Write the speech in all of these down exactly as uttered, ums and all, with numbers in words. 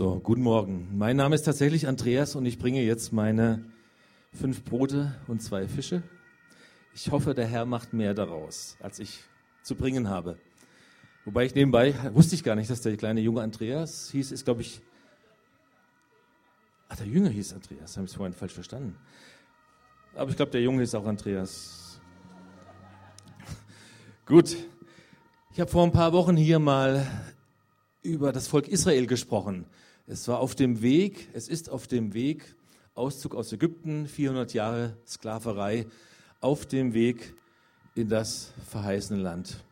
So, guten Morgen. Mein Name ist tatsächlich Andreas und ich bringe jetzt meine fünf Brote und zwei Fische. Ich hoffe, der Herr macht mehr daraus, als ich zu bringen habe. Wobei ich nebenbei, wusste ich gar nicht, dass der kleine Junge Andreas hieß, ist glaube ich, ach, der Jünger hieß Andreas, habe ich es vorhin falsch verstanden. Aber ich glaube, der Junge ist auch Andreas. Gut, ich habe vor ein paar Wochen hier mal über das Volk Israel gesprochen. Es war auf dem Weg, es ist auf dem Weg, Auszug aus Ägypten, vierhundert Jahre Sklaverei, auf dem Weg in das verheißene Land.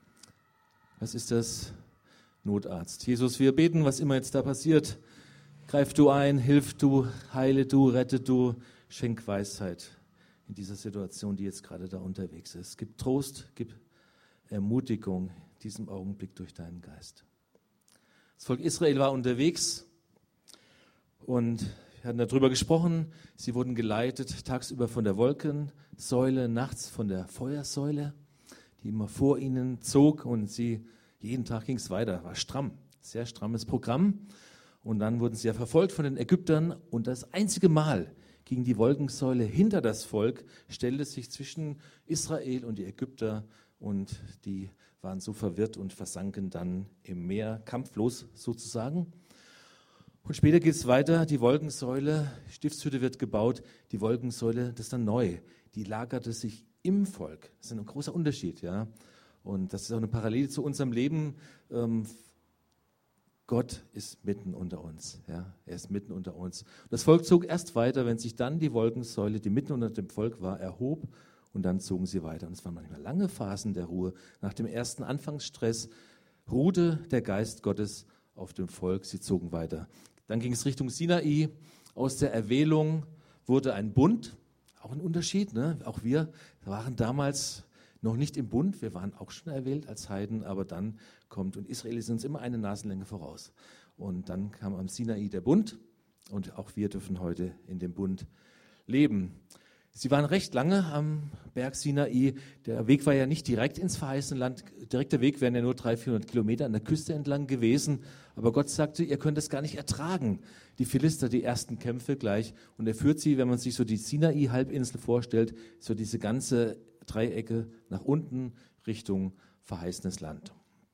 Was ist das? Notarzt. Jesus, wir beten, was immer jetzt da passiert. Greif du ein, hilf du, heile du, rette du, schenk Weisheit in dieser Situation, die jetzt gerade da unterwegs ist. Gib Trost, gib Ermutigung in diesem Augenblick durch deinen Geist. Das Volk Israel war unterwegs und wir hatten darüber gesprochen. Sie wurden geleitet tagsüber von der Wolkensäule, nachts von der Feuersäule, die immer vor ihnen zog und sie, jeden Tag ging es weiter, war stramm, sehr strammes Programm. Und dann wurden sie ja verfolgt von den Ägyptern und das einzige Mal ging die Wolkensäule hinter das Volk, stellte sich zwischen Israel und die Ägypter und die waren so verwirrt und versanken dann im Meer, kampflos sozusagen. Und später geht es weiter, die Wolkensäule, Stiftshütte wird gebaut, die Wolkensäule, das ist dann neu, die lagerte sich im Volk. Das ist ein großer Unterschied, ja. Und das ist auch eine Parallele zu unserem Leben. Ähm, Gott ist mitten unter uns, ja. Er ist mitten unter uns. Und das Volk zog erst weiter, wenn sich dann die Wolkensäule, die mitten unter dem Volk war, erhob. Und dann zogen sie weiter. Und es waren manchmal lange Phasen der Ruhe. Nach dem ersten Anfangsstress ruhte der Geist Gottes auf dem Volk. Sie zogen weiter. Dann ging es Richtung Sinai. Aus der Erwählung wurde ein Bund. Auch ein Unterschied, ne? Auch wir waren damals noch nicht im Bund. Wir waren auch schon erwählt als Heiden. Aber dann kommt, und Israel ist uns immer eine Nasenlänge voraus. Und dann kam am Sinai der Bund. Und auch wir dürfen heute in dem Bund leben. Sie waren recht lange am Berg Sinai. Der Weg war ja nicht direkt ins verheißene Land. Direkter Weg wären ja nur dreihundert, vierhundert Kilometer an der Küste entlang gewesen. Aber Gott sagte, ihr könnt das gar nicht ertragen. Die Philister, die ersten Kämpfe gleich. Und er führt sie, wenn man sich so die Sinai-Halbinsel vorstellt, so diese ganze Dreiecke nach unten Richtung verheißenes Land.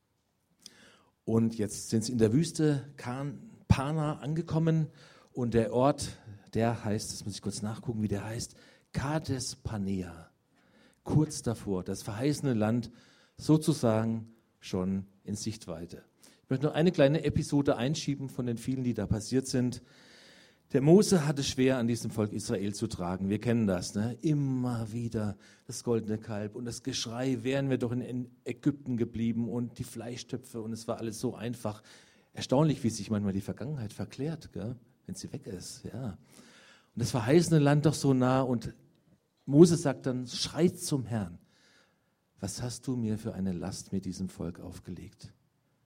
Und jetzt sind sie in der Wüste Kana angekommen. Und der Ort, der heißt, das muss ich kurz nachgucken, wie der heißt, Kades Barnea, kurz davor, das verheißene Land sozusagen schon in Sichtweite. Ich möchte nur eine kleine Episode einschieben von den vielen, die da passiert sind. Der Mose hatte schwer an diesem Volk Israel zu tragen. Wir kennen das, ne? Immer wieder das goldene Kalb und das Geschrei, wären wir doch in Ägypten geblieben und die Fleischtöpfe und es war alles so einfach. Erstaunlich, wie sich manchmal die Vergangenheit verklärt, gell? Wenn sie weg ist, ja. Und das verheißene Land doch so nah und Mose sagt dann, schreit zum Herrn, was hast du mir für eine Last mit diesem Volk aufgelegt?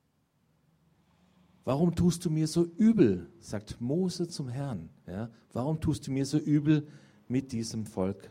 Warum tust du mir so übel, sagt Mose zum Herrn. Ja? Warum tust du mir so übel mit diesem Volk?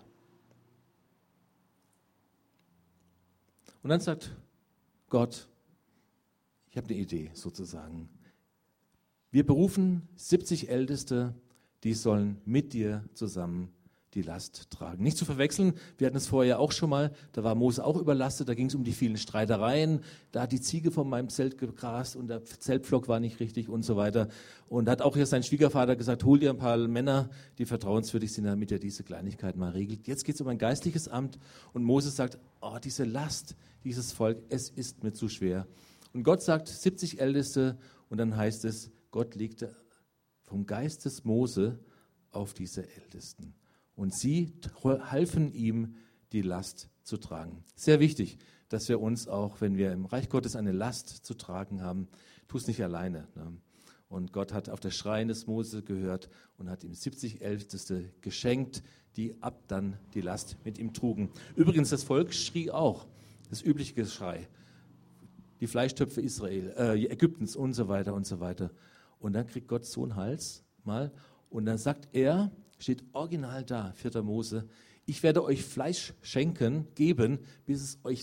Und dann sagt Gott, ich habe eine Idee sozusagen. Wir berufen siebzig Älteste, die sollen mit dir zusammen die Last tragen. Nicht zu verwechseln, wir hatten es vorher auch schon mal, da war Mose auch überlastet, da ging es um die vielen Streitereien, da hat die Ziege von meinem Zelt gegrast und der Zeltpflock war nicht richtig und so weiter. Und da hat auch hier sein Schwiegervater gesagt, hol dir ein paar Männer, die vertrauenswürdig sind, damit er diese Kleinigkeit mal regelt. Jetzt geht es um ein geistliches Amt und Mose sagt, oh, diese Last, dieses Volk, es ist mir zu schwer. Und Gott sagt, siebzig Älteste und dann heißt es, Gott legte vom Geist des Mose auf diese Ältesten. Und sie halfen ihm, die Last zu tragen. Sehr wichtig, dass wir uns auch, wenn wir im Reich Gottes eine Last zu tragen haben, tu es nicht alleine. Ne? Und Gott hat auf das Schreien des Mose gehört und hat ihm siebzig Älteste geschenkt, die ab dann die Last mit ihm trugen. Übrigens, das Volk schrie auch, das übliche Geschrei. Die Fleischtöpfe Israel, äh, Ägyptens und so weiter und so weiter. Und dann kriegt Gott so einen Hals mal und dann sagt er, steht original da, vierter Mose, ich werde euch Fleisch schenken, geben, bis es euch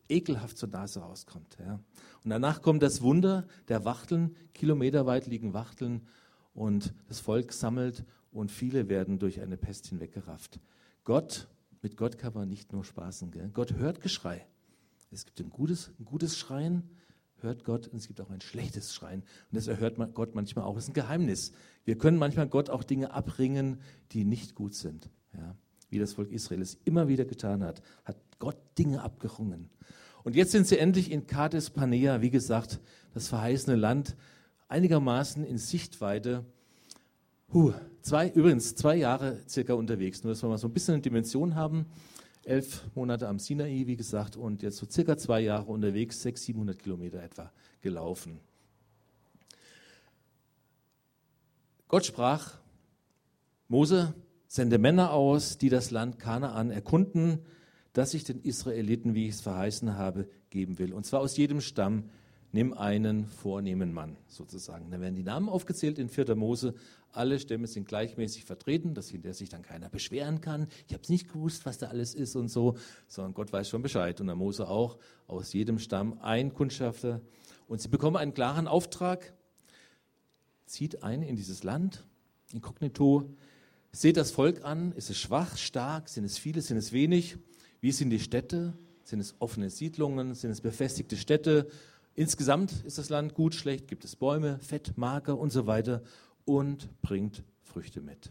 ekelhaft zur Nase rauskommt. Ja. Und danach kommt das Wunder der Wachteln, kilometerweit liegen Wachteln und das Volk sammelt und viele werden durch eine Pest hinweggerafft. Gott, mit Gott kann man nicht nur spaßen. Gell? Gott hört Geschrei. Es gibt ein gutes, ein gutes Schreien, hört Gott, und es gibt auch ein schlechtes Schreien. Und das erhört Gott manchmal auch. Das ist ein Geheimnis. Wir können manchmal Gott auch Dinge abringen, die nicht gut sind. Ja? Wie das Volk Israel es immer wieder getan hat, hat Gott Dinge abgerungen. Und jetzt sind sie endlich in Kades Barnea, wie gesagt, das verheißene Land, einigermaßen in Sichtweite. Huh, zwei, übrigens zwei Jahre circa unterwegs, nur dass wir mal so ein bisschen eine Dimension haben. Elf Monate am Sinai, wie gesagt, und jetzt so circa zwei Jahre unterwegs, sechshundert, siebenhundert Kilometer etwa gelaufen. Gott sprach, Mose, sende Männer aus, die das Land Kanaan erkunden, das ich den Israeliten, wie ich es verheißen habe, geben will. Und zwar aus jedem Stamm, nimm einen vornehmen Mann, sozusagen. Dann werden die Namen aufgezählt in vierter Mose. Alle Stämme sind gleichmäßig vertreten, dass hinterher sich dann keiner beschweren kann. Ich habe es nicht gewusst, was da alles ist und so, sondern Gott weiß schon Bescheid. Und der Mose auch, aus jedem Stamm ein Kundschafter. Und sie bekommen einen klaren Auftrag, zieht ein in dieses Land, inkognito, seht das Volk an, ist es schwach, stark, sind es viele, sind es wenig? Wie sind die Städte? Sind es offene Siedlungen? Sind es befestigte Städte? Insgesamt ist das Land gut, schlecht, gibt es Bäume, Fett, Mager und so weiter und bringt Früchte mit.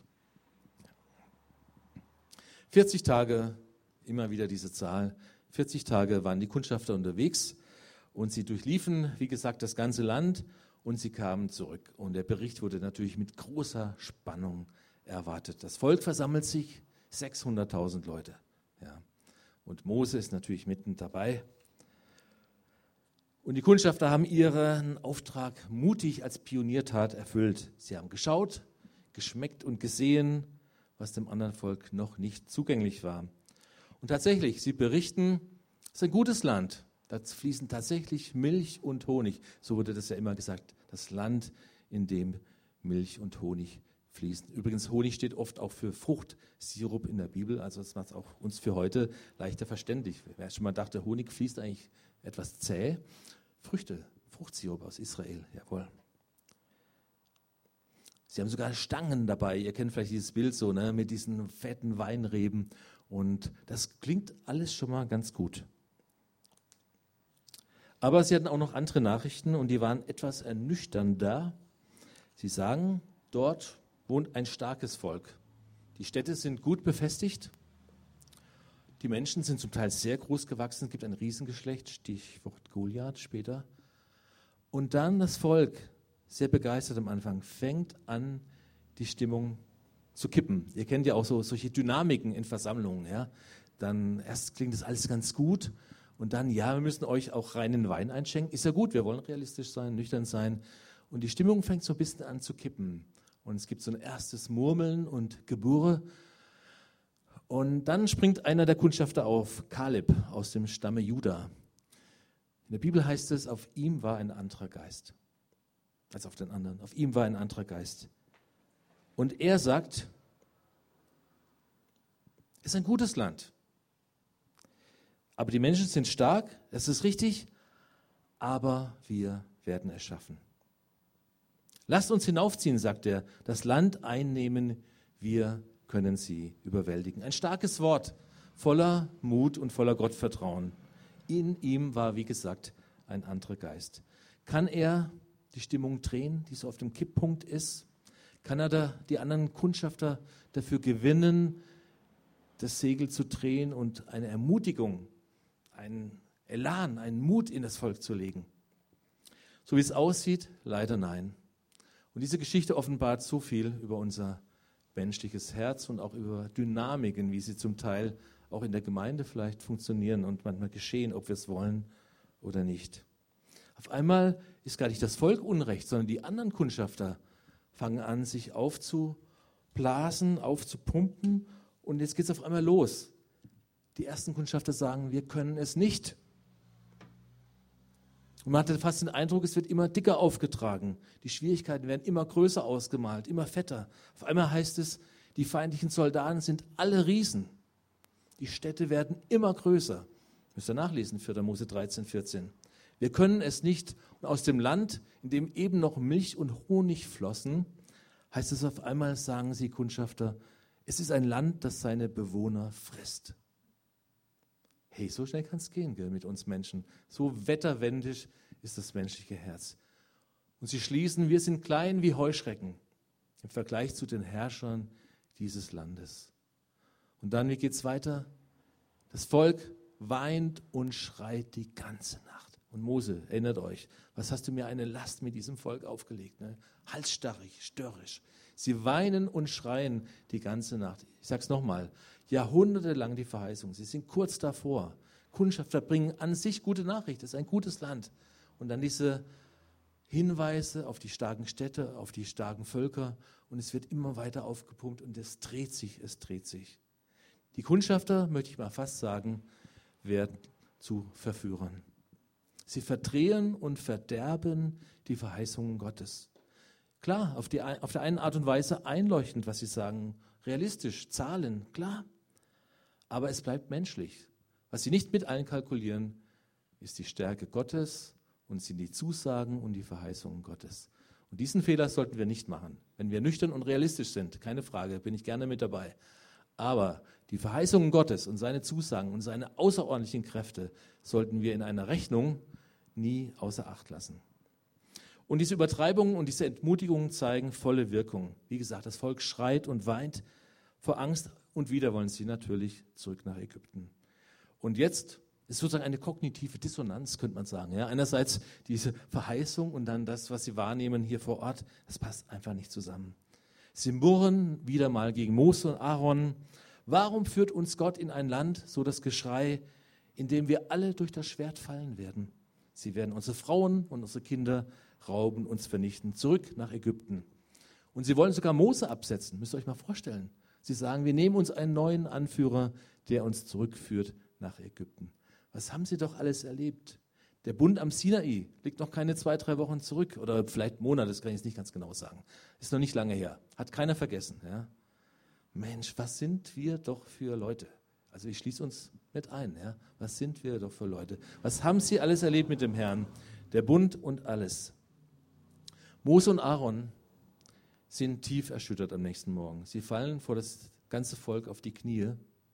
vierzig Tage, immer wieder diese Zahl, vierzig Tage waren die Kundschafter unterwegs und sie durchliefen, wie gesagt, das ganze Land und sie kamen zurück. Und der Bericht wurde natürlich mit großer Spannung erwartet. Das Volk versammelt sich, sechshunderttausend Leute. Ja. Und Mose ist natürlich mitten dabei. Und die Kundschafter haben ihren Auftrag mutig als Pioniertat erfüllt. Sie haben geschaut, geschmeckt und gesehen, was dem anderen Volk noch nicht zugänglich war. Und tatsächlich, sie berichten, es ist ein gutes Land. Da fließen tatsächlich Milch und Honig. So wurde das ja immer gesagt, das Land, in dem Milch und Honig fließen. Übrigens, Honig steht oft auch für Fruchtsirup in der Bibel. Also das macht es auch uns für heute leichter verständlich. Wer schon mal dachte, Honig fließt eigentlich etwas zäh. Früchte, Fruchtsirup aus Israel, jawohl. Sie haben sogar Stangen dabei. Ihr kennt vielleicht dieses Bild so, ne, mit diesen fetten Weinreben. Und das klingt alles schon mal ganz gut. Aber sie hatten auch noch andere Nachrichten und die waren etwas ernüchternder. Sie sagen, dort wohnt ein starkes Volk. Die Städte sind gut befestigt. Die Menschen sind zum Teil sehr groß gewachsen. Es gibt ein Riesengeschlecht, Stichwort Goliath später. Und dann das Volk, sehr begeistert am Anfang, fängt an, die Stimmung zu kippen. Ihr kennt ja auch so solche Dynamiken in Versammlungen. Ja? Dann erst klingt das alles ganz gut und dann, ja, wir müssen euch auch reinen Wein einschenken. Ist ja gut, wir wollen realistisch sein, nüchtern sein. Und die Stimmung fängt so ein bisschen an zu kippen. Und es gibt so ein erstes Murmeln und Geburre. Und dann springt einer der Kundschafter auf, Kaleb aus dem Stamme Juda. In der Bibel heißt es, auf ihm war ein anderer Geist als auf den anderen. Auf ihm war ein anderer Geist. Und er sagt, es ist ein gutes Land. Aber die Menschen sind stark, das ist richtig, aber wir werden es schaffen. Lasst uns hinaufziehen, sagt er, das Land einnehmen, wir können sie überwältigen. Ein starkes Wort, voller Mut und voller Gottvertrauen. In ihm war, wie gesagt, ein anderer Geist. Kann er die Stimmung drehen, die so auf dem Kipppunkt ist? Kann er da die anderen Kundschafter dafür gewinnen, das Segel zu drehen und eine Ermutigung, einen Elan, einen Mut in das Volk zu legen? So wie es aussieht, leider nein. Und diese Geschichte offenbart so viel über unser menschliches Herz und auch über Dynamiken, wie sie zum Teil auch in der Gemeinde vielleicht funktionieren und manchmal geschehen, ob wir es wollen oder nicht. Auf einmal ist gar nicht das Volk unrecht, sondern die anderen Kundschafter fangen an, sich aufzublasen, aufzupumpen und jetzt geht es auf einmal los. Die ersten Kundschafter sagen, wir können es nicht. Und man hatte fast den Eindruck, es wird immer dicker aufgetragen. Die Schwierigkeiten werden immer größer ausgemalt, immer fetter. Auf einmal heißt es, die feindlichen Soldaten sind alle Riesen. Die Städte werden immer größer. Müsst ihr nachlesen, vierter Mose dreizehn, vierzehn. Wir können es nicht. Und aus dem Land, in dem eben noch Milch und Honig flossen, heißt es auf einmal, sagen sie Kundschafter, es ist ein Land, das seine Bewohner frisst. Hey, so schnell kann es gehen, gell, mit uns Menschen. So wetterwendig ist das menschliche Herz. Und sie schließen, wir sind klein wie Heuschrecken im Vergleich zu den Herrschern dieses Landes. Und dann, wie geht es weiter? Das Volk weint und schreit die ganze Nacht. Und Mose, erinnert euch, was hast du mir eine Last mit diesem Volk aufgelegt? Ne? Halsstarrig, störrisch. Sie weinen und schreien die ganze Nacht. Ich sage es nochmal, jahrhundertelang die Verheißung. Sie sind kurz davor. Kundschafter bringen an sich gute Nachricht, es ist ein gutes Land. Und dann diese Hinweise auf die starken Städte, auf die starken Völker. Und es wird immer weiter aufgepumpt und es dreht sich, es dreht sich. Die Kundschafter, möchte ich mal fast sagen, werden zu Verführern. Sie verdrehen und verderben die Verheißungen Gottes. Klar, auf, die, auf der einen Art und Weise einleuchtend, was sie sagen, realistisch, Zahlen, klar. Aber es bleibt menschlich. Was sie nicht mit einkalkulieren, ist die Stärke Gottes und sind die Zusagen und die Verheißungen Gottes. Und diesen Fehler sollten wir nicht machen. Wenn wir nüchtern und realistisch sind, keine Frage, bin ich gerne mit dabei. Aber die Verheißungen Gottes und seine Zusagen und seine außerordentlichen Kräfte sollten wir in einer Rechnung nie außer Acht lassen. Und diese Übertreibungen und diese Entmutigungen zeigen volle Wirkung. Wie gesagt, das Volk schreit und weint vor Angst und wieder wollen sie natürlich zurück nach Ägypten. Und jetzt ist sozusagen eine kognitive Dissonanz, könnte man sagen. Ja, einerseits diese Verheißung und dann das, was sie wahrnehmen hier vor Ort, das passt einfach nicht zusammen. Sie murren wieder mal gegen Mose und Aaron. Warum führt uns Gott in ein Land, so das Geschrei, in dem wir alle durch das Schwert fallen werden? Sie werden unsere Frauen und unsere Kinder rauben, uns vernichten, zurück nach Ägypten. Und sie wollen sogar Mose absetzen, müsst ihr euch mal vorstellen. Sie sagen, wir nehmen uns einen neuen Anführer, der uns zurückführt nach Ägypten. Was haben sie doch alles erlebt? Der Bund am Sinai liegt noch keine zwei, drei Wochen zurück oder vielleicht Monate, das kann ich jetzt nicht ganz genau sagen. Ist noch nicht lange her, hat keiner vergessen. Ja? Mensch, was sind wir doch für Leute? Also ich schließe uns mit ein. Ja? Was sind wir doch für Leute? Was haben sie alles erlebt mit dem Herrn? Der Bund und alles. Mose und Aaron sind tief erschüttert am nächsten Morgen. Sie fallen vor das ganze Volk auf die Knie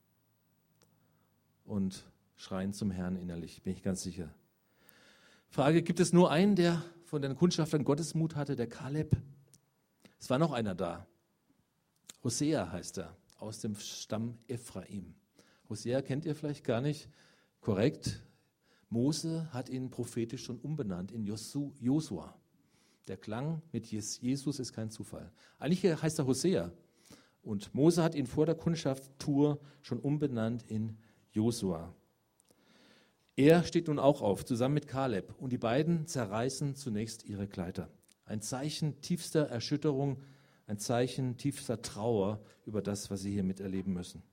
und schreien zum Herrn innerlich, bin ich ganz sicher. Frage, gibt es nur einen, der von den Kundschaftern Gottesmut hatte, der Kaleb? Es war noch einer da. Hosea heißt er, aus dem Stamm Ephraim. Hosea kennt ihr vielleicht gar nicht. Korrekt. Mose hat ihn prophetisch schon umbenannt in Josu, Josua. Der Klang mit Jesus ist kein Zufall. Eigentlich heißt er Hosea. Und Mose hat ihn vor der Kundschaftstour schon umbenannt in Josua. Er steht nun auch auf, zusammen mit Kaleb. Und die beiden zerreißen zunächst ihre Kleider. Ein Zeichen tiefster Erschütterung, ein Zeichen tiefster Trauer über das, was sie hier miterleben müssen.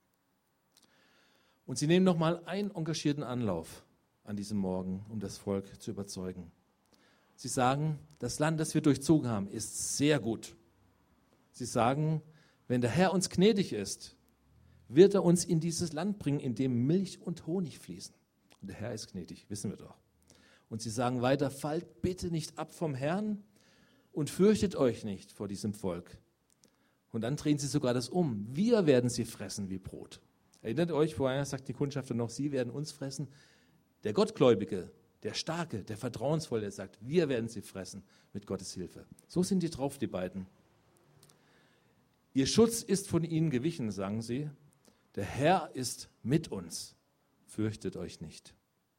Und sie nehmen nochmal einen engagierten Anlauf an diesem Morgen, um das Volk zu überzeugen. Sie sagen, das Land, das wir durchzogen haben, ist sehr gut. Sie sagen, wenn der Herr uns gnädig ist, wird er uns in dieses Land bringen, in dem Milch und Honig fließen. Und der Herr ist gnädig, wissen wir doch. Und sie sagen weiter, fallt bitte nicht ab vom Herrn und fürchtet euch nicht vor diesem Volk. Und dann drehen sie sogar das um. Wir werden sie fressen wie Brot. Erinnert euch, vorher sagt die Kundschafter noch, sie werden uns fressen. Der Gottgläubige, der Starke, der Vertrauensvolle, der sagt, wir werden sie fressen mit Gottes Hilfe. So sind die drauf, die beiden. Ihr Schutz ist von ihnen gewichen, sagen sie. Der Herr ist mit uns. Fürchtet euch nicht.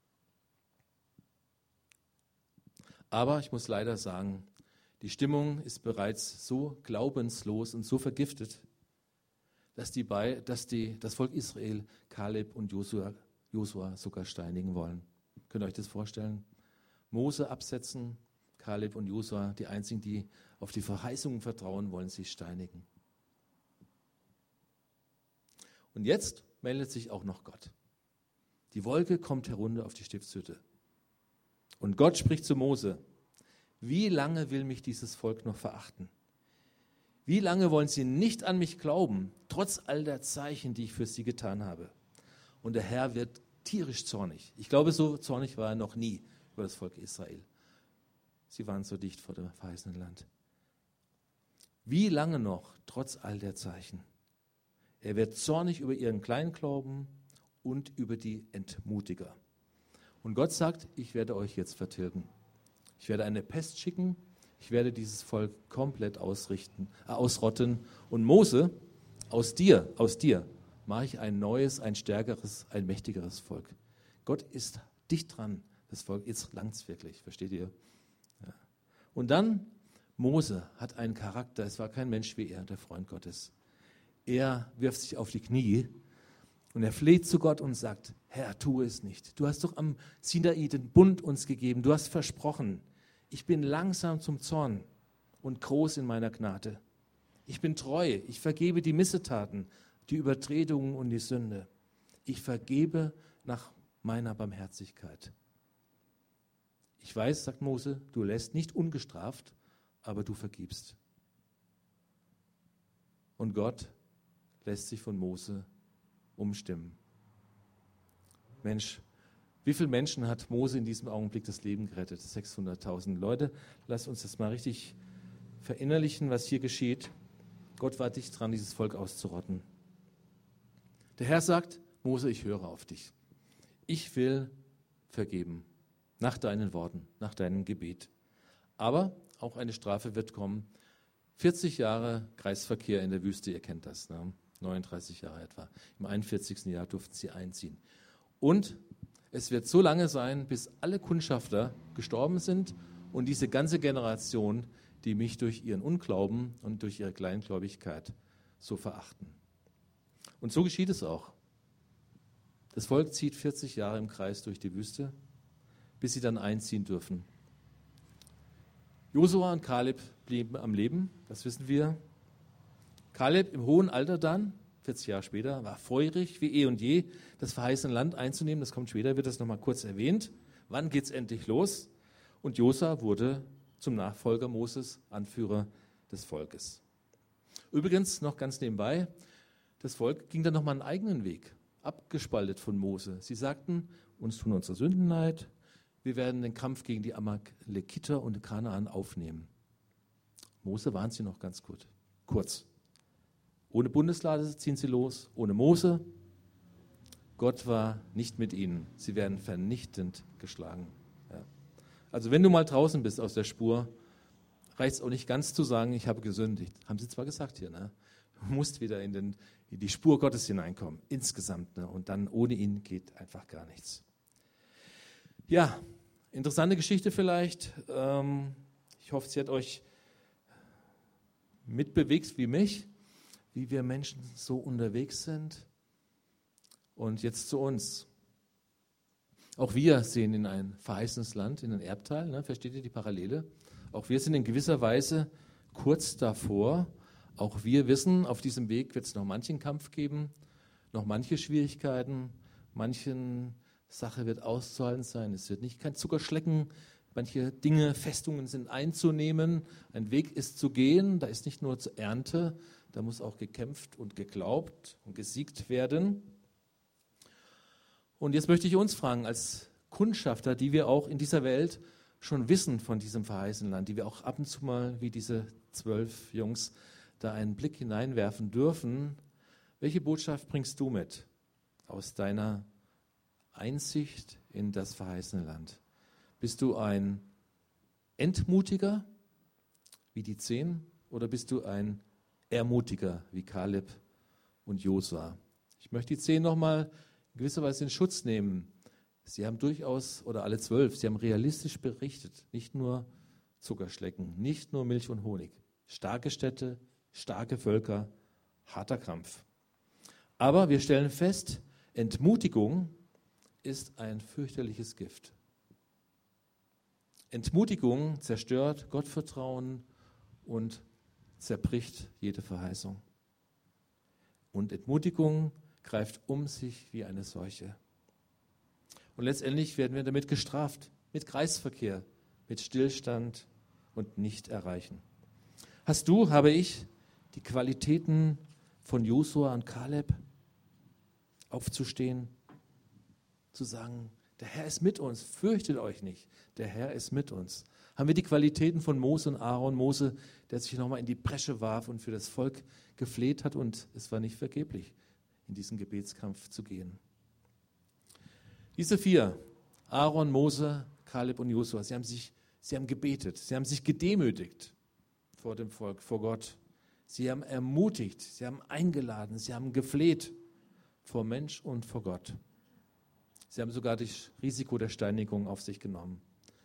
Aber ich muss leider sagen, die Stimmung ist bereits so glaubenslos und so vergiftet, dass, die, dass die, das Volk Israel Kaleb und Josua, Josua sogar steinigen wollen. Könnt ihr euch das vorstellen? Mose absetzen, Kaleb und Josua, die einzigen, die auf die Verheißungen vertrauen, wollen sie steinigen. Und jetzt meldet sich auch noch Gott. Die Wolke kommt herunter auf die Stiftshütte. Und Gott spricht zu Mose, wie lange will mich dieses Volk noch verachten? Wie lange wollen sie nicht an mich glauben, trotz all der Zeichen, die ich für sie getan habe? Und der Herr wird tierisch zornig. Ich glaube, so zornig war er noch nie über das Volk Israel. Sie waren so dicht vor dem verheißenen Land. Wie lange noch, trotz all der Zeichen? Er wird zornig über ihren Kleinglauben und über die Entmutiger. Und Gott sagt, ich werde euch jetzt vertilgen. Ich werde eine Pest schicken, ich werde dieses Volk komplett ausrichten, äh, ausrotten. Und Mose, aus dir, aus dir mache ich ein neues, ein stärkeres, ein mächtigeres Volk. Gott ist dicht dran, das Volk, jetzt langt es wirklich, versteht ihr? Ja. Und dann, Mose hat einen Charakter, es war kein Mensch wie er, der Freund Gottes. Er wirft sich auf die Knie und er fleht zu Gott und sagt, Herr, tu es nicht. Du hast doch am Sinai den Bund uns gegeben, du hast versprochen, ich bin langsam zum Zorn und groß in meiner Gnade. Ich bin treu, ich vergebe die Missetaten, die Übertretungen und die Sünde. Ich vergebe nach meiner Barmherzigkeit. Ich weiß, sagt Mose, du lässt nicht ungestraft, aber du vergibst. Und Gott lässt sich von Mose umstimmen. Mensch, wie viele Menschen hat Mose in diesem Augenblick das Leben gerettet? sechshunderttausend Leute. Lasst uns das mal richtig verinnerlichen, was hier geschieht. Gott war dicht dran, dieses Volk auszurotten. Der Herr sagt, Mose, ich höre auf dich. Ich will vergeben, nach deinen Worten, nach deinem Gebet. Aber auch eine Strafe wird kommen. vierzig Jahre Kreisverkehr in der Wüste, ihr kennt das, ne? neununddreißig Jahre etwa. Im einundvierzigsten Jahr durften sie einziehen. Und es wird so lange sein, bis alle Kundschafter gestorben sind und diese ganze Generation, die mich durch ihren Unglauben und durch ihre Kleingläubigkeit so verachten. Und so geschieht es auch. Das Volk zieht vierzig Jahre im Kreis durch die Wüste, bis sie dann einziehen dürfen. Josua und Kaleb blieben am Leben, das wissen wir. Kaleb im hohen Alter dann, vierzig Jahre später, war feurig wie eh und je, das verheißene Land einzunehmen. Das kommt später, wird das nochmal kurz erwähnt. Wann geht es endlich los? Und Josua wurde zum Nachfolger Moses, Anführer des Volkes. Übrigens, noch ganz nebenbei, das Volk ging dann nochmal einen eigenen Weg, abgespaltet von Mose. Sie sagten, uns tun unsere Sünden leid, wir werden den Kampf gegen die Amalekiter und Kanaan aufnehmen. Mose warnt sie noch ganz gut, kurz. Ohne Bundeslade ziehen sie los, ohne Mose. Gott war nicht mit ihnen. Sie werden vernichtend geschlagen. Ja. Also wenn du mal draußen bist aus der Spur, reicht es auch nicht ganz zu sagen, ich habe gesündigt. Haben sie zwar gesagt hier, ne? Du musst wieder in, den, in die Spur Gottes hineinkommen, insgesamt. Ne? Und dann ohne ihn geht einfach gar nichts. Ja, interessante Geschichte vielleicht. Ähm, ich hoffe, sie hat euch mitbewegt wie mich, wie wir Menschen so unterwegs sind. Und jetzt zu uns. Auch wir sehen in ein verheißenes Land, in ein Erbteil, ne? Versteht ihr die Parallele? Auch wir sind in gewisser Weise kurz davor. Auch wir wissen, auf diesem Weg wird es noch manchen Kampf geben, noch manche Schwierigkeiten, manchen Sache wird auszuhalten sein. Es wird nicht kein Zuckerschlecken, manche Dinge, Festungen sind einzunehmen, ein Weg ist zu gehen, da ist nicht nur zur Ernte, da muss auch gekämpft und geglaubt und gesiegt werden. Und jetzt möchte ich uns fragen, als Kundschafter, die wir auch in dieser Welt schon wissen von diesem verheißenen Land, die wir auch ab und zu mal, wie diese zwölf Jungs, da einen Blick hineinwerfen dürfen, welche Botschaft bringst du mit aus deiner Einsicht in das verheißene Land? Bist du ein Entmutiger, wie die Zehn, oder bist du ein Ermutiger, wie Kaleb und Josua? Ich möchte die Zehn nochmal in gewisser Weise in Schutz nehmen. Sie haben durchaus, oder alle zwölf, sie haben realistisch berichtet, nicht nur Zuckerschlecken, nicht nur Milch und Honig. Starke Städte, starke Völker, harter Kampf. Aber wir stellen fest, Entmutigung ist ein fürchterliches Gift. Entmutigung zerstört Gottvertrauen und zerbricht jede Verheißung. Und Entmutigung greift um sich wie eine Seuche. Und letztendlich werden wir damit gestraft, mit Kreisverkehr, mit Stillstand und Nicht-Erreichen. Hast du, habe ich, die Qualitäten von Josua und Kaleb, aufzustehen, zu sagen, der Herr ist mit uns, fürchtet euch nicht, der Herr ist mit uns. Haben wir die Qualitäten von Mose und Aaron, Mose, der sich nochmal in die Bresche warf und für das Volk gefleht hat, und es war nicht vergeblich, in diesen Gebetskampf zu gehen. Diese vier, Aaron, Mose, Kaleb und Josua, sie haben sich, sie haben gebetet, sie haben sich gedemütigt vor dem Volk, vor Gott. Sie haben ermutigt, sie haben eingeladen, sie haben gefleht vor Mensch und vor Gott. Sie haben sogar das Risiko der Steinigung auf sich genommen.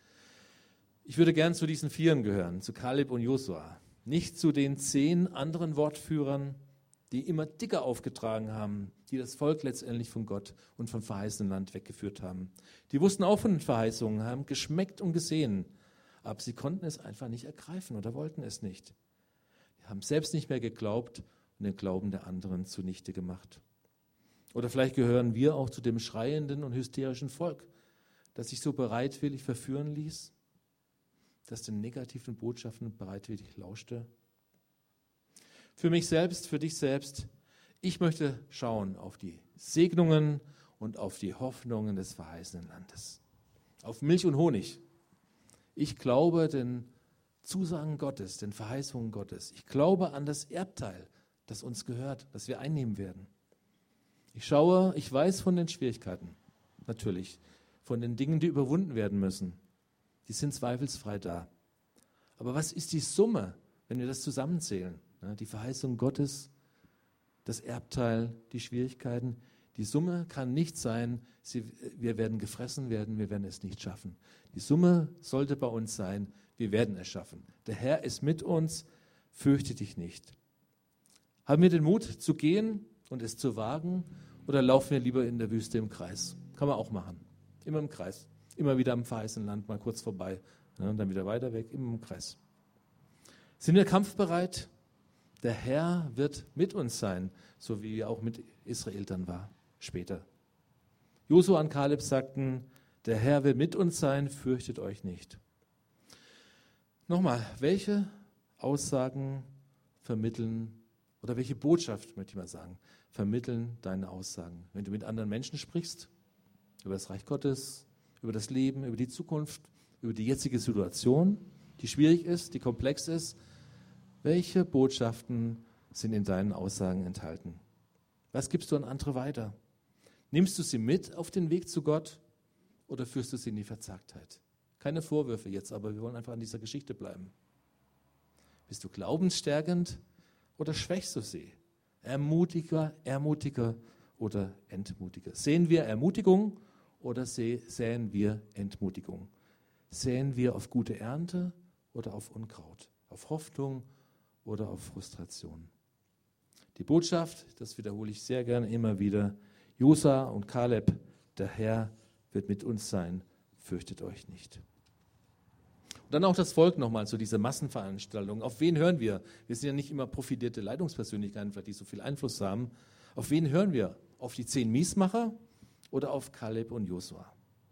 Ich würde gern zu diesen Vieren gehören, zu Kaleb und Josua. Nicht zu den zehn anderen Wortführern, die immer dicker aufgetragen haben, die das Volk letztendlich von Gott und vom verheißenen Land weggeführt haben. Die wussten auch von den Verheißungen, haben geschmeckt und gesehen, aber sie konnten es einfach nicht ergreifen oder wollten es nicht. Sie haben selbst nicht mehr geglaubt und den Glauben der anderen zunichte gemacht. Oder vielleicht gehören wir auch zu dem schreienden und hysterischen Volk, das sich so bereitwillig verführen ließ, das den negativen Botschaften bereitwillig lauschte. Für mich selbst, für dich selbst, ich möchte schauen auf die Segnungen und auf die Hoffnungen des verheißenen Landes. Auf Milch und Honig. Ich glaube den Zusagen Gottes, den Verheißungen Gottes. Ich glaube an das Erbteil, das uns gehört, das wir einnehmen werden. Ich schaue, ich weiß von den Schwierigkeiten, natürlich, von den Dingen, die überwunden werden müssen. Die sind zweifelsfrei da. Aber was ist die Summe, wenn wir das zusammenzählen? Die Verheißung Gottes, das Erbteil, die Schwierigkeiten. Die Summe kann nicht sein, sie, wir werden gefressen werden, wir werden es nicht schaffen. Die Summe sollte bei uns sein, wir werden es schaffen. Der Herr ist mit uns, fürchte dich nicht. Haben wir den Mut zu gehen und es zu wagen, oder laufen wir lieber in der Wüste im Kreis? Kann man auch machen. Immer im Kreis. Immer wieder am verheißenen Land, mal kurz vorbei, ja, und dann wieder weiter weg, immer im Kreis. Sind wir kampfbereit? Der Herr wird mit uns sein, so wie er auch mit Israel dann war, später. Josua und Kaleb sagten, der Herr wird mit uns sein, fürchtet euch nicht. Nochmal, welche Aussagen vermitteln, oder welche Botschaft, möchte ich mal sagen, vermitteln deine Aussagen? Wenn du mit anderen Menschen sprichst, über das Reich Gottes, über das Leben, über die Zukunft, über die jetzige Situation, die schwierig ist, die komplex ist, welche Botschaften sind in deinen Aussagen enthalten? Was gibst du an andere weiter? Nimmst du sie mit auf den Weg zu Gott oder führst du sie in die Verzagtheit? Keine Vorwürfe jetzt, aber wir wollen einfach an dieser Geschichte bleiben. Bist du glaubensstärkend oder schwächst du sie? Ermutiger, Ermutiger oder Entmutiger? Sehen wir Ermutigung oder säen wir Entmutigung? Säen wir auf gute Ernte oder auf Unkraut? Auf Hoffnung oder auf Frustration? Die Botschaft, das wiederhole ich sehr gerne immer wieder, Josua und Kaleb, der Herr wird mit uns sein, fürchtet euch nicht. Und dann auch das Volk nochmal zu dieser Massenveranstaltung. Auf wen hören wir? Wir sind ja nicht immer profilierte Leitungspersönlichkeiten, die so viel Einfluss haben. Auf wen hören wir? Auf die zehn Miesmacher oder auf Kaleb und Josua?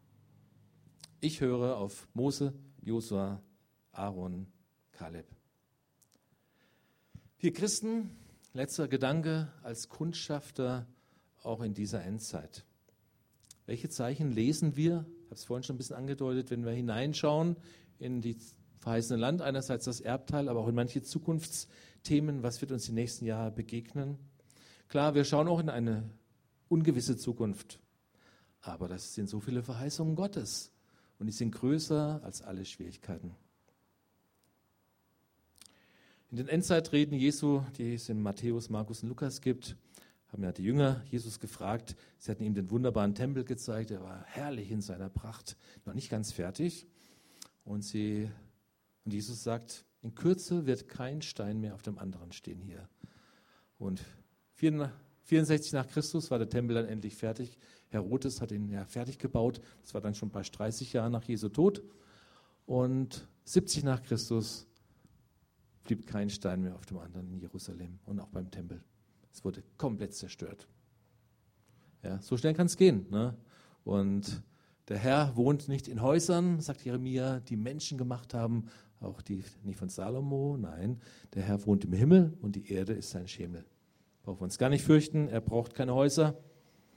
Ich höre auf Mose, Josua, Aaron, Kaleb. Wir Christen, letzter Gedanke, als Kundschafter auch in dieser Endzeit. Welche Zeichen lesen wir? Ich habe es vorhin schon ein bisschen angedeutet, wenn wir hineinschauen in die verheißene Land, einerseits das Erbteil, aber auch in manche Zukunftsthemen, was wird uns die nächsten Jahre begegnen. Klar, wir schauen auch in eine ungewisse Zukunft, aber das sind so viele Verheißungen Gottes und die sind größer als alle Schwierigkeiten. In den Endzeitreden Jesu, die es in Matthäus, Markus und Lukas gibt, haben ja die Jünger Jesus gefragt. Sie hatten ihm den wunderbaren Tempel gezeigt, er war herrlich in seiner Pracht, noch nicht ganz fertig. Und, sie, und Jesus sagt, in Kürze wird kein Stein mehr auf dem anderen stehen hier. Und vierundsechzig nach Christus war der Tempel dann endlich fertig. Herodes hat ihn ja fertig gebaut. Das war dann schon bei dreißig Jahren nach Jesu Tod. Und siebzig nach Christus blieb kein Stein mehr auf dem anderen in Jerusalem und auch beim Tempel. Es wurde komplett zerstört. Ja, so schnell kann es gehen. Ne? Und der Herr wohnt nicht in Häusern, sagt Jeremia, die Menschen gemacht haben, auch die nicht von Salomo, nein, der Herr wohnt im Himmel und die Erde ist sein Schemel. Brauchen wir uns gar nicht fürchten, er braucht keine Häuser.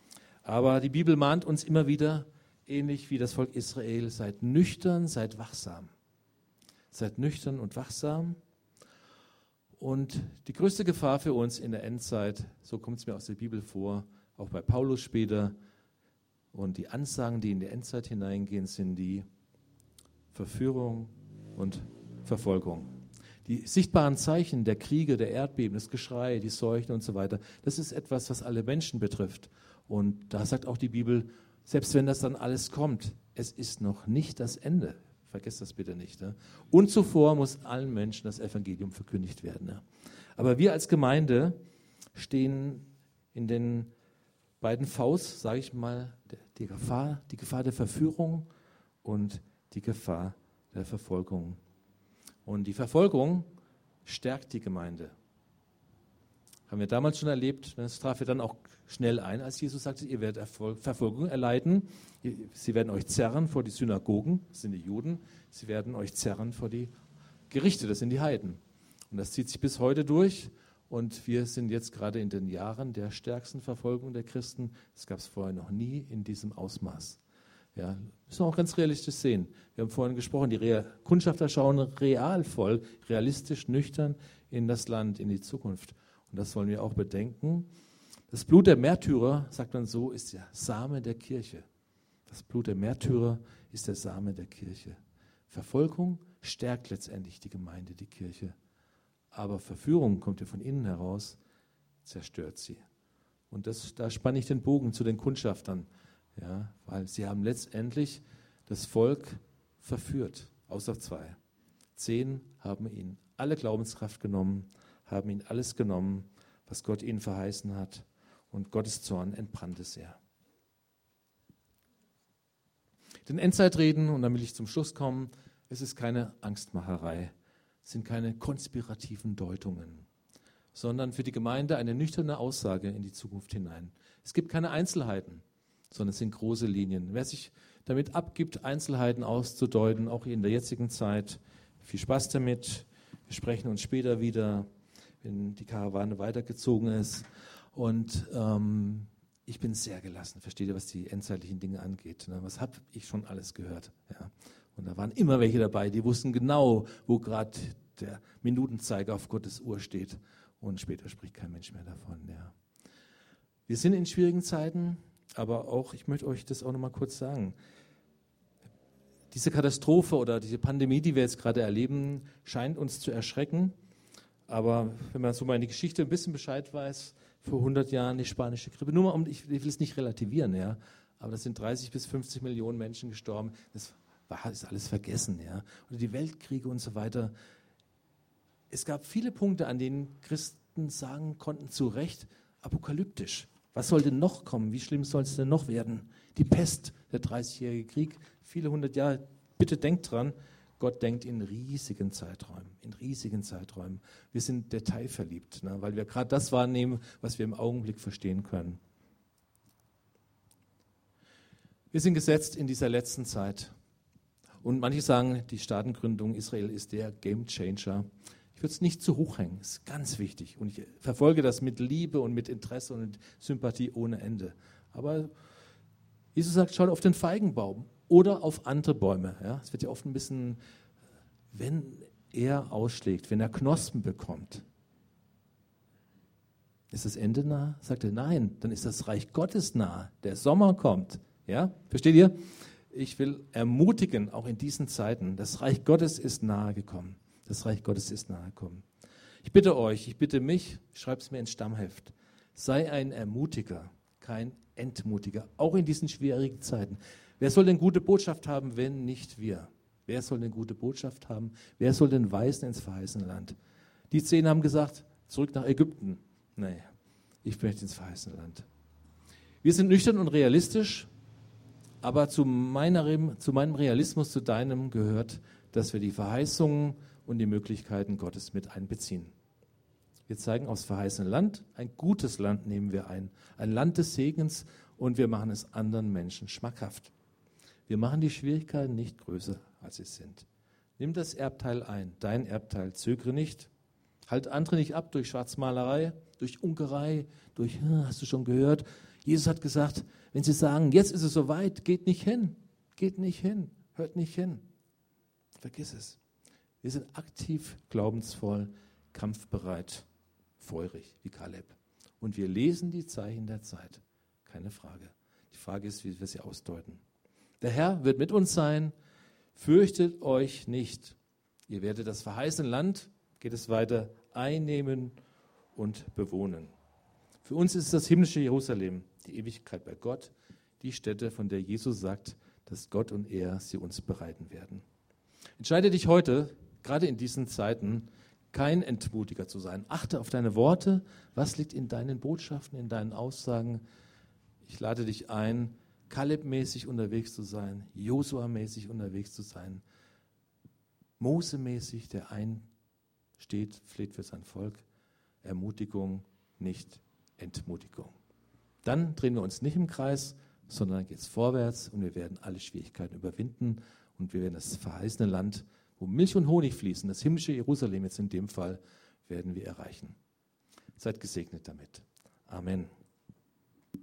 Aber die Bibel mahnt uns immer wieder, ähnlich wie das Volk Israel, seid nüchtern, seid wachsam. Seid nüchtern und wachsam. Und die größte Gefahr für uns in der Endzeit, so kommt es mir aus der Bibel vor, auch bei Paulus später, und die Ansagen, die in die Endzeit hineingehen, sind die Verführung und Verfolgung. Die sichtbaren Zeichen der Kriege, der Erdbeben, das Geschrei, die Seuchen und so weiter, das ist etwas, was alle Menschen betrifft. Und da sagt auch die Bibel, selbst wenn das dann alles kommt, es ist noch nicht das Ende. Vergesst das bitte nicht. Ne? Und zuvor muss allen Menschen das Evangelium verkündigt werden. Ne? Aber wir als Gemeinde stehen in den beiden Vs, sage ich mal, die Gefahr, die Gefahr der Verführung und die Gefahr der Verfolgung. Und die Verfolgung stärkt die Gemeinde. Haben wir damals schon erlebt, das traf ja dann auch schnell ein, als Jesus sagte, ihr werdet Erfolg, Verfolgung erleiden, sie werden euch zerren vor die Synagogen, das sind die Juden, sie werden euch zerren vor die Gerichte, das sind die Heiden. Und das zieht sich bis heute durch und wir sind jetzt gerade in den Jahren der stärksten Verfolgung der Christen. Das gab es vorher noch nie in diesem Ausmaß. Ja, müssen wir auch ganz realistisch sehen. Wir haben vorhin gesprochen, die Real- Kundschafter schauen realvoll, realistisch, nüchtern in das Land, in die Zukunft. Und das wollen wir auch bedenken. Das Blut der Märtyrer, sagt man so, ist der Same der Kirche. Das Blut der Märtyrer ist der Same der Kirche. Verfolgung stärkt letztendlich die Gemeinde, die Kirche. Aber Verführung kommt ja von innen heraus, zerstört sie. Und das, da spanne ich den Bogen zu den Kundschaftern. Ja, weil sie haben letztendlich das Volk verführt, außer zwei. Zehn haben ihnen alle Glaubenskraft genommen, haben ihnen alles genommen, was Gott ihnen verheißen hat. Und Gottes Zorn entbrannte sehr. Den Endzeitreden, und dann will ich zum Schluss kommen, es ist keine Angstmacherei, es sind keine konspirativen Deutungen, sondern für die Gemeinde eine nüchterne Aussage in die Zukunft hinein. Es gibt keine Einzelheiten, sondern es sind große Linien. Wer sich damit abgibt, Einzelheiten auszudeuten, auch in der jetzigen Zeit, viel Spaß damit. Wir sprechen uns später wieder, wenn die Karawane weitergezogen ist. Und ähm, ich bin sehr gelassen, versteht ihr, was die endzeitlichen Dinge angeht. Ne? Was habe ich schon alles gehört? Ja? Und da waren immer welche dabei, die wussten genau, wo gerade der Minutenzeiger auf Gottes Uhr steht. Und später spricht kein Mensch mehr davon. Ja. Wir sind in schwierigen Zeiten. Aber auch, ich möchte euch das auch noch mal kurz sagen, diese Katastrophe oder diese Pandemie, die wir jetzt gerade erleben, scheint uns zu erschrecken. Aber wenn man so mal in die Geschichte ein bisschen Bescheid weiß, vor hundert Jahren die spanische Grippe, nur mal um, ich will es nicht relativieren, ja, aber da sind dreißig bis fünfzig Millionen Menschen gestorben, das war, ist alles vergessen, ja. Oder die Weltkriege und so weiter. Es gab viele Punkte, an denen Christen sagen konnten, zu Recht, apokalyptisch. Was soll denn noch kommen? Wie schlimm soll es denn noch werden? Die Pest, der dreißigjährige Krieg, viele hundert Jahre. Bitte denkt dran, Gott denkt in riesigen Zeiträumen, in riesigen Zeiträumen. Wir sind detailverliebt, ne, weil wir gerade das wahrnehmen, was wir im Augenblick verstehen können. Wir sind gesetzt in dieser letzten Zeit. Und manche sagen, die Staatengründung Israel ist der Gamechanger. Ich würde es nicht zu hoch hängen, das ist ganz wichtig. Und ich verfolge das mit Liebe und mit Interesse und mit Sympathie ohne Ende. Aber Jesus sagt, schaut auf den Feigenbaum oder auf andere Bäume. Ja, es wird ja oft ein bisschen, wenn er ausschlägt, wenn er Knospen bekommt, ist das Ende nah? Sagt er, nein, dann ist das Reich Gottes nah. Der Sommer kommt. Ja, versteht ihr? Ich will ermutigen, auch in diesen Zeiten, das Reich Gottes ist nahe gekommen. Das Reich Gottes ist nahe gekommen. Ich bitte euch, ich bitte mich, schreibt es mir ins Stammheft, sei ein Ermutiger, kein Entmutiger, auch in diesen schwierigen Zeiten. Wer soll denn gute Botschaft haben, wenn nicht wir? Wer soll denn gute Botschaft haben? Wer soll denn weisen ins verheißene Land? Die zehn haben gesagt, zurück nach Ägypten. Nee, ich möchte ins verheißene Land. Wir sind nüchtern und realistisch, aber zu, meiner, zu meinem Realismus, zu deinem gehört, dass wir die Verheißungen und die Möglichkeiten Gottes mit einbeziehen. Wir zeigen aufs verheißene Land, ein gutes Land nehmen wir ein, ein Land des Segens und wir machen es anderen Menschen schmackhaft. Wir machen die Schwierigkeiten nicht größer, als sie sind. Nimm das Erbteil ein, dein Erbteil, zögere nicht, Halt andere nicht ab durch Schwarzmalerei, durch Unkerei, durch, hast du schon gehört? Jesus hat gesagt, wenn sie sagen, jetzt ist es soweit, geht nicht hin, geht nicht hin, hört nicht hin. Vergiss es. Wir sind aktiv, glaubensvoll, kampfbereit, feurig wie Kaleb. Und wir lesen die Zeichen der Zeit. Keine Frage. Die Frage ist, wie wir sie ausdeuten. Der Herr wird mit uns sein. Fürchtet euch nicht. Ihr werdet das verheißene Land, geht es weiter, einnehmen und bewohnen. Für uns ist es das himmlische Jerusalem, die Ewigkeit bei Gott, die Stätte, von der Jesus sagt, dass Gott und er sie uns bereiten werden. Entscheide dich heute, gerade in diesen Zeiten, kein Entmutiger zu sein. Achte auf deine Worte. Was liegt in deinen Botschaften, in deinen Aussagen? Ich lade dich ein, Kaleb-mäßig unterwegs zu sein, Josua-mäßig unterwegs zu sein, Mose-mäßig, der einsteht, fleht für sein Volk. Ermutigung, nicht Entmutigung. Dann drehen wir uns nicht im Kreis, sondern dann geht es vorwärts und wir werden alle Schwierigkeiten überwinden und wir werden das verheißene Land, wo Milch und Honig fließen, das himmlische Jerusalem jetzt in dem Fall, werden wir erreichen. Seid gesegnet damit. Amen.